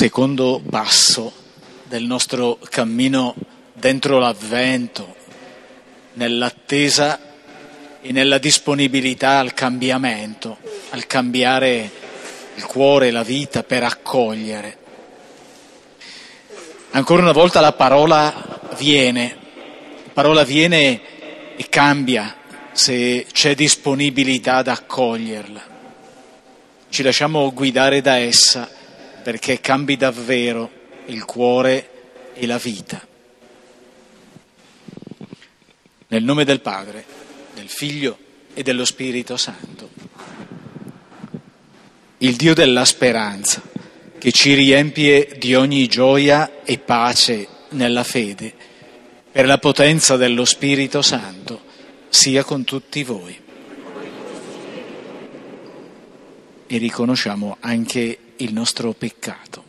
secondo passo del nostro cammino dentro l'Avvento, nell'attesa e nella disponibilità al cambiamento, al cambiare il cuore, la vita per accogliere. Ancora una volta la parola viene e cambia se c'è disponibilità ad accoglierla. Ci lasciamo guidare da essa perché cambi davvero il cuore e la vita. Nel nome del Padre, del Figlio e dello Spirito Santo. Il Dio della speranza, che ci riempie di ogni gioia e pace nella fede, per la potenza dello Spirito Santo, sia con tutti voi. E riconosciamo anche il nostro peccato.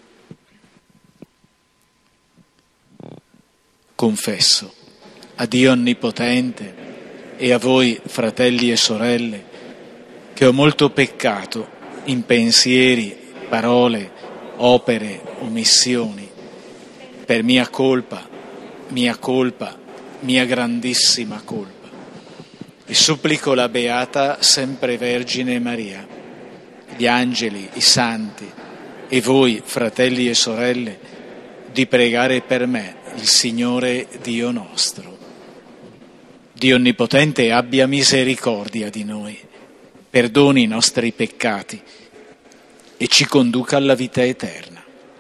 Confesso a Dio Onnipotente e a voi, fratelli e sorelle, che ho molto peccato in pensieri, parole, opere, omissioni, per mia colpa, mia grandissima colpa. E supplico la Beata Sempre Vergine Maria, gli angeli, i santi e voi, fratelli e sorelle, di pregare per me il Signore Dio nostro. Dio Onnipotente abbia misericordia di noi, perdoni i nostri peccati e ci conduca alla vita eterna.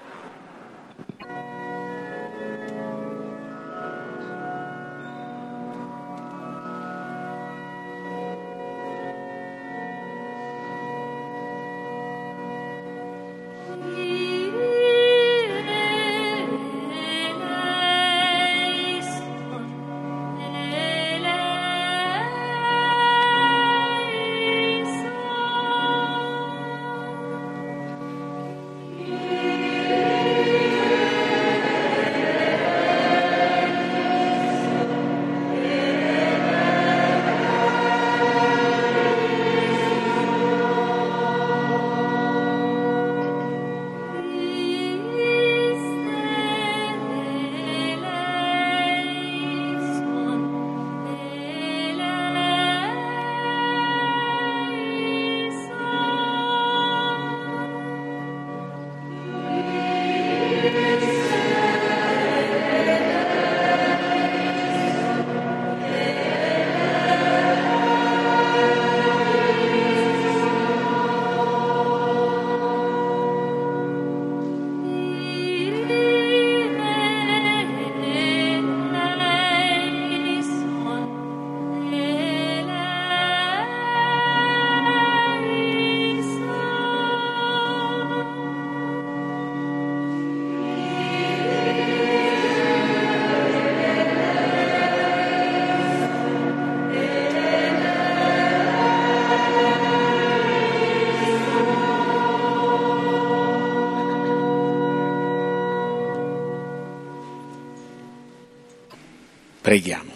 Preghiamo.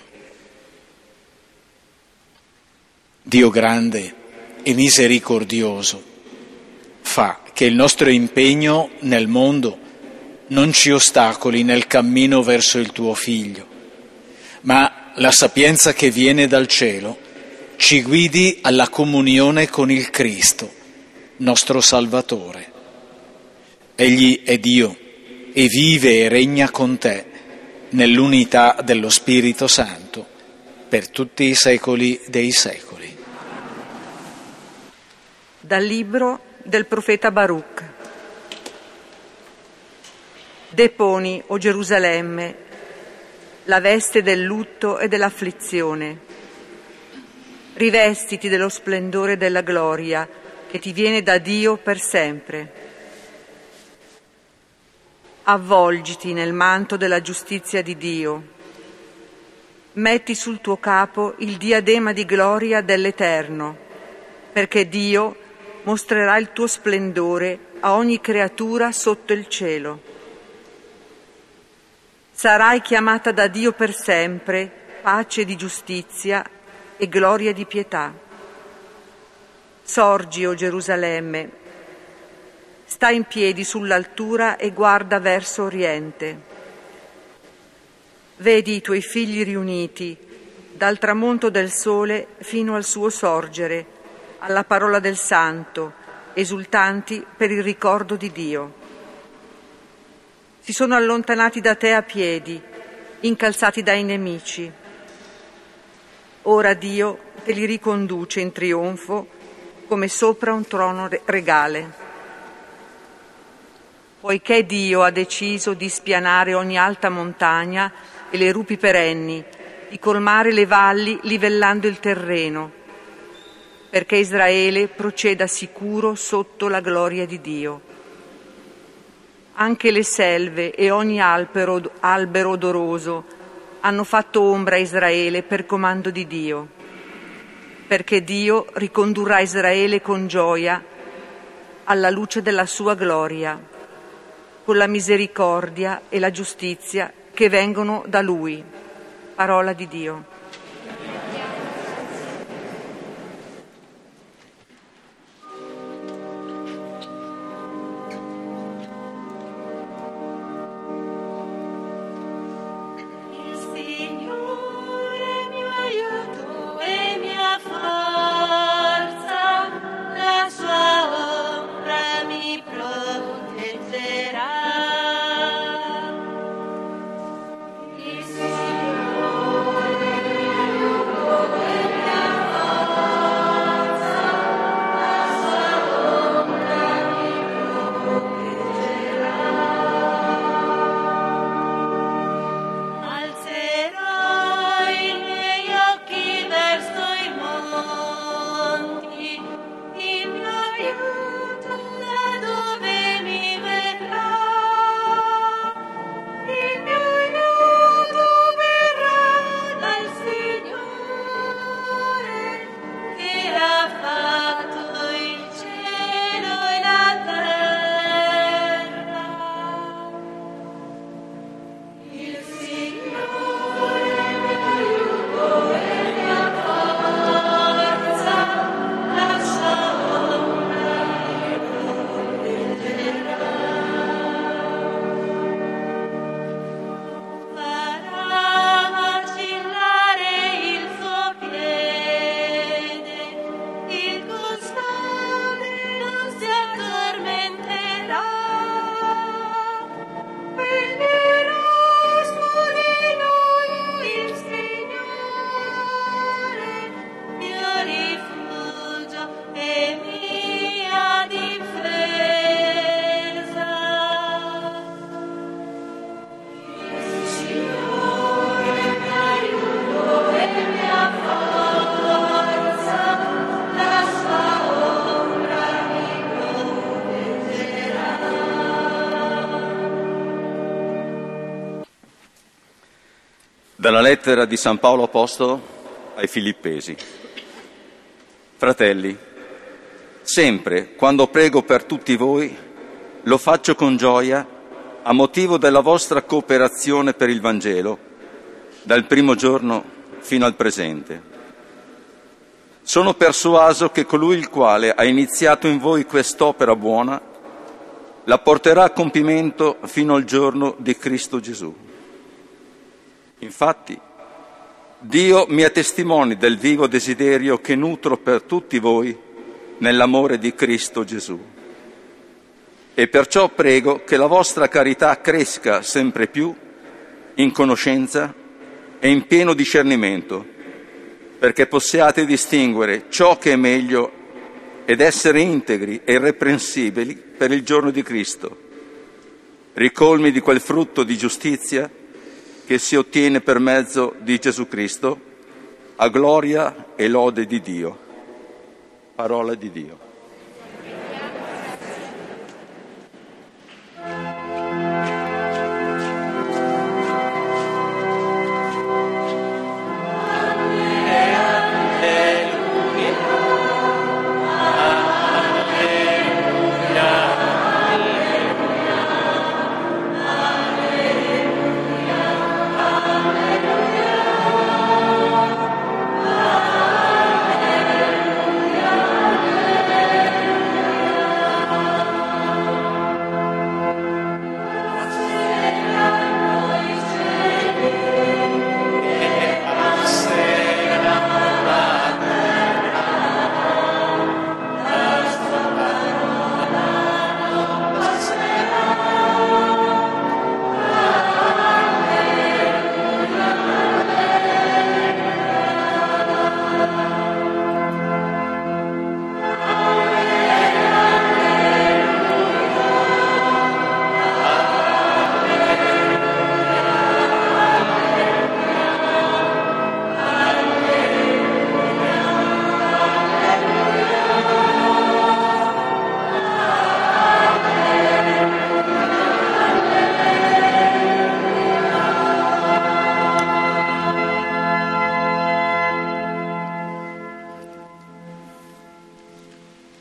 Dio grande e misericordioso, fa che il nostro impegno nel mondo non ci ostacoli nel cammino verso il tuo Figlio, ma la sapienza che viene dal cielo ci guidi alla comunione con il Cristo, nostro Salvatore. Egli è Dio e vive e regna con te nell'unità dello Spirito Santo per tutti i secoli dei secoli. Dal libro del profeta Baruch. Deponi, o Gerusalemme, la veste del lutto e dell'afflizione. Rivestiti dello splendore della gloria che ti viene da Dio per sempre. Avvolgiti nel manto della giustizia di Dio. Metti sul tuo capo il diadema di gloria dell'Eterno, perché Dio mostrerà il tuo splendore a ogni creatura sotto il cielo. Sarai chiamata da Dio per sempre, pace di giustizia e gloria di pietà. Sorgi, o Gerusalemme, sta in piedi sull'altura e guarda verso oriente. Vedi i tuoi figli riuniti, dal tramonto del sole fino al suo sorgere, alla parola del Santo, esultanti per il ricordo di Dio. Si sono allontanati da te a piedi, incalzati dai nemici. Ora Dio te li riconduce in trionfo come sopra un trono regale. Poiché Dio ha deciso di spianare ogni alta montagna e le rupi perenni, di colmare le valli livellando il terreno, perché Israele proceda sicuro sotto la gloria di Dio. Anche le selve e ogni albero odoroso hanno fatto ombra a Israele per comando di Dio, perché Dio ricondurrà Israele con gioia alla luce della sua gloria, con la misericordia e la giustizia che vengono da Lui. Parola di Dio. Dalla lettera di San Paolo Apostolo ai Filippesi. Fratelli, sempre quando prego per tutti voi, lo faccio con gioia a motivo della vostra cooperazione per il Vangelo, dal primo giorno fino al presente. Sono persuaso che colui il quale ha iniziato in voi quest'opera buona la porterà a compimento fino al giorno di Cristo Gesù. Infatti, Dio mi è testimone del vivo desiderio che nutro per tutti voi nell'amore di Cristo Gesù. E perciò prego che la vostra carità cresca sempre più in conoscenza e in pieno discernimento, perché possiate distinguere ciò che è meglio ed essere integri e irreprensibili per il giorno di Cristo, ricolmi di quel frutto di giustizia che si ottiene per mezzo di Gesù Cristo, a gloria e lode di Dio. Parola di Dio.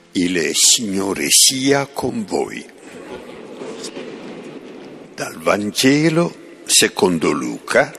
Il Signore sia con voi. Dal Vangelo secondo Luca.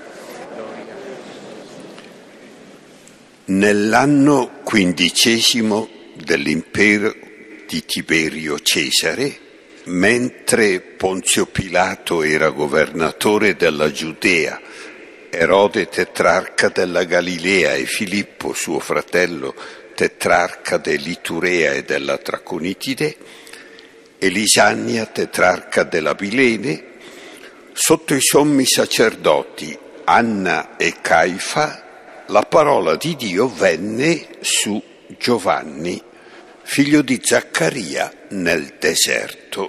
Nell'anno 15 dell'impero di Tiberio Cesare, mentre Ponzio Pilato era governatore della Giudea, Erode tetrarca della Galilea e Filippo, suo fratello, tetrarca dell'Iturea e della Traconitide, e Lisania, tetrarca dell'Abilene, sotto i sommi sacerdoti Anna e Caifa, la parola di Dio venne su Giovanni, figlio di Zaccaria, nel deserto.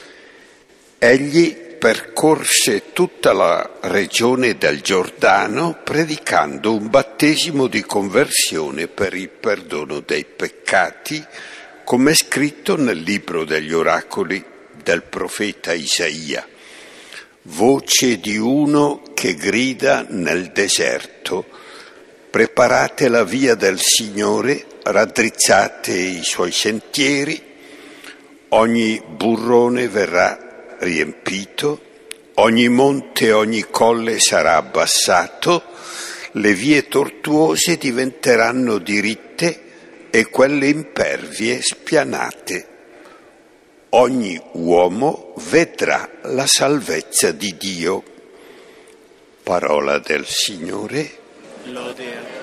Egli percorse tutta la regione del Giordano predicando un battesimo di conversione per il perdono dei peccati, come è scritto nel libro degli oracoli del profeta Isaia. Voce di uno che grida nel deserto: preparate la via del Signore, raddrizzate i suoi sentieri, ogni burrone verrà riempito, ogni monte e ogni colle sarà abbassato, le vie tortuose diventeranno diritte e quelle impervie spianate. Ogni uomo vedrà la salvezza di Dio. Parola del Signore. Lode a